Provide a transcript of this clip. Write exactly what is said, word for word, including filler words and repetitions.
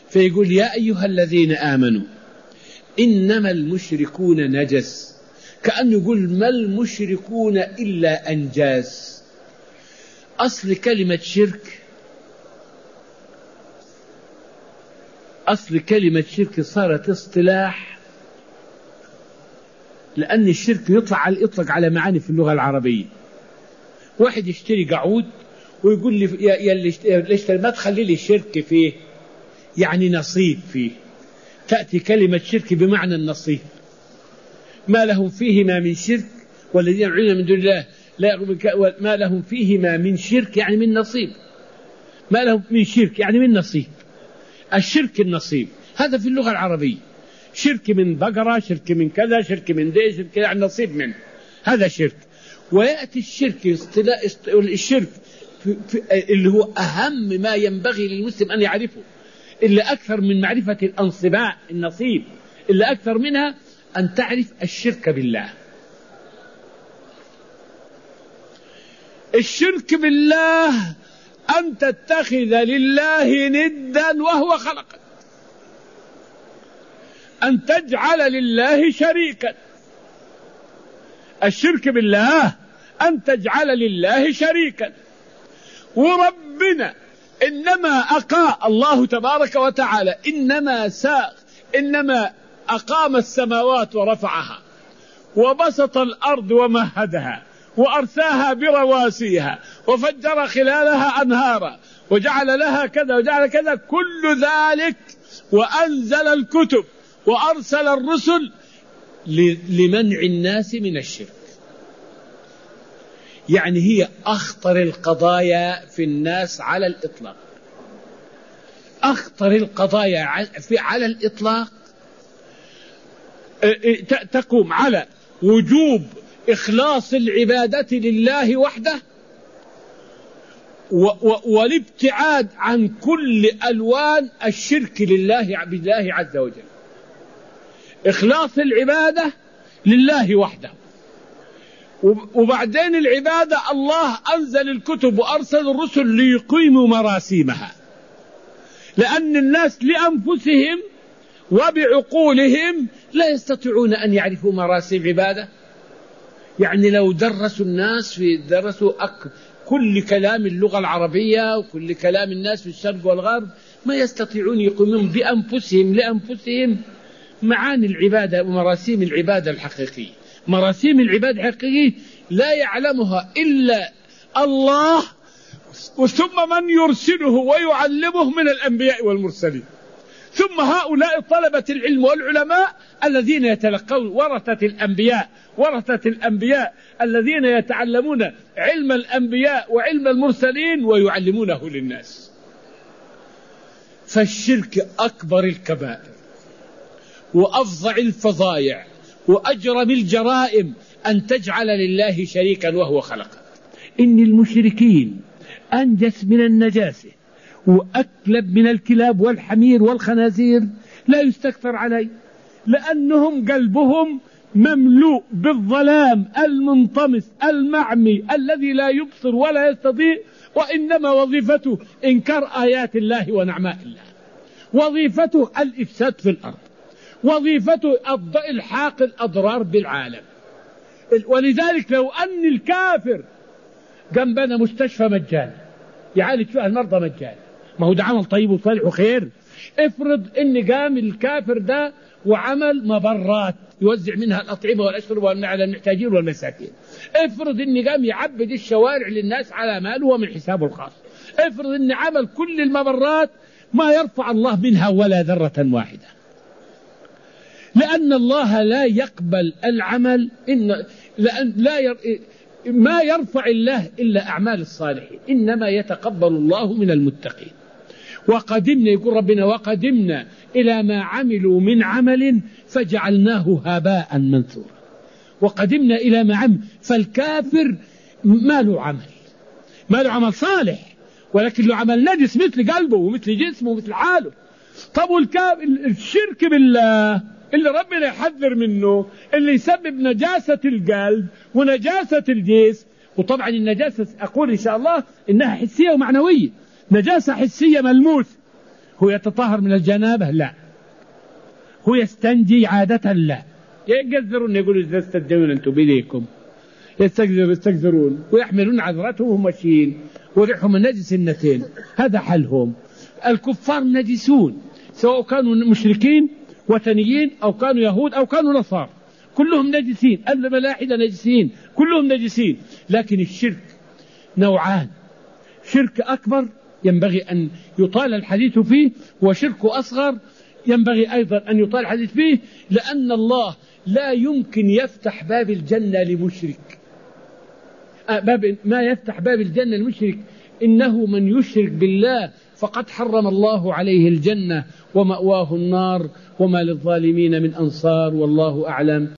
فيقول يا أيها الذين آمنوا إنما المشركون نجس، كأنه يقول ما المشركون إلا أنجاس. أصل كلمة شرك أصل كلمة شرك صارت اصطلاح، لأن الشرك يطلق على يطلق على معاني في اللغة العربية. واحد يشتري قعود ويقول لي يا ليش ما تخلي لي الشرك فيه، يعني نصيب فيه. تأتي كلمة شرك بمعنى النصيب. ما لهم فيهما من شرك والذين يدعون من دون الله لا ما لهم فيهما من شرك يعني من نصيب. ما لهم من شرك يعني من نصيب. الشرك النصيب هذا في اللغة العربية. شرك من بقرة، شرك من كذا، شرك من دي، شرك يعني نصيب منه، هذا شرك. ويأتي الشرك الشرك في في اللي هو أهم ما ينبغي للمسلم أن يعرفه، اللي أكثر من معرفة الأنصباء النصيب، اللي أكثر منها أن تعرف الشرك بالله. الشرك بالله أن تتخذ لله ندا وهو خلقك، أن تجعل لله شريكا. الشرك بالله أن تجعل لله شريكا. وربنا إنما أقام الله تبارك وتعالى إنما ساق إنما أقام السماوات ورفعها وبسط الأرض ومهدها وأرساها برواسيها وفجر خلالها أنهارا وجعل لها كذا وجعل كذا، كل ذلك وأنزل الكتب وأرسل الرسل لمنع الناس من الشرك. يعني هي أخطر القضايا في الناس على الإطلاق. أخطر القضايا على الإطلاق تقوم على وجوب إخلاص العبادة لله وحده والابتعاد عن كل ألوان الشرك لله بالله عز وجل. إخلاص العبادة لله وحده، وبعدين العبادة الله أنزل الكتب وأرسل الرسل ليقيموا مراسيمها، لأن الناس لأنفسهم وبعقولهم لا يستطيعون أن يعرفوا مراسيم عبادة. يعني لو درسوا الناس في درسوا أك كل كلام اللغة العربية وكل كلام الناس في الشرق والغرب ما يستطيعون يقومون بأنفسهم لأنفسهم معاني العبادة ومراسيم العبادة الحقيقية. مراسيم العبادة الحقيقية لا يعلمها إلا الله، ثم من يرسله ويعلمه من الأنبياء والمرسلين، ثم هؤلاء طلبة العلم والعلماء الذين يتلقون ورثة الأنبياء ورثة الأنبياء الذين يتعلمون علم الأنبياء وعلم المرسلين ويعلمونه للناس. فالشرك أكبر الكبائر وأفظع الفظائع وأجرم الجرائم أن تجعل لله شريكا وهو خلقك. إن المشركين أنجس من النجاسة وأكلب من الكلاب والحمير والخنازير لا يستكثر عليه، لأنهم قلبهم مملوء بالظلام المنطمس المعمي الذي لا يبصر ولا يستطيع، وإنما وظيفته إنكار آيات الله ونعماء الله، وظيفته الإفساد في الأرض، وظيفته إلحاق الأضرار بالعالم. ولذلك لو أن الكافر جنبنا مستشفى مجانا يعالج فيها المرضى مجانا، ما هو ده عمل طيب وصالح وخير. افرض ان قام الكافر ده وعمل مبرات يوزع منها الأطعمة والأشربة على المحتاجين والمساكين. افرض ان قام يعبد الشوارع للناس على ماله ومن حسابه الخاص. افرض ان عمل كل المبرات ما يرفع الله منها ولا ذرة واحدة، لأن الله لا يقبل العمل إن لأن لا ير... ما يرفع الله إلا أعمال الصالحين، إنما يتقبل الله من المتقين. وقدمنا يقول ربنا وقدمنا إلى ما عملوا من عمل فجعلناه هباء منثورا. وقدمنا إلى ما عمل، فالكافر ما له عمل، ما له عمل صالح، ولكن له عمل نجس مثل قلبه ومثل جسمه ومثل حاله. طب والكافر الشرك بالله اللي ربنا يحذر منه، اللي يسبب نجاسة القلب ونجاسة الجسم. وطبعا النجاسة أقول إن شاء الله إنها حسية ومعنوية، نجاسة حسية ملموس هو يتطهر من الجنابة؟ لا. هو يستنجي عادة؟ لا. يقذرون، يقولوا إذا استجدون أنتم بيديكم، يستقذرون يستقذرون ويحملون عذراتهم وهم ماشيين وريحهم النجس النتين، هذا حلهم. الكفار نجسون، سواء كانوا مشركين وثنيين أو كانوا يهود أو كانوا نصارى، كلهم نجسين. الملاحدة نجسين، كلهم نجسين. لكن الشرك نوعان: شرك أكبر ينبغي أن يطال الحديث فيه، وشرك أصغر ينبغي أيضا أن يطال الحديث فيه، لأن الله لا يمكن يفتح باب الجنة لمشرك. باب ما يفتح باب الجنة لمشرك، إنه من يشرك بالله فقد حرم الله عليه الجنة ومأواه النار وما للظالمين من أنصار، والله أعلم.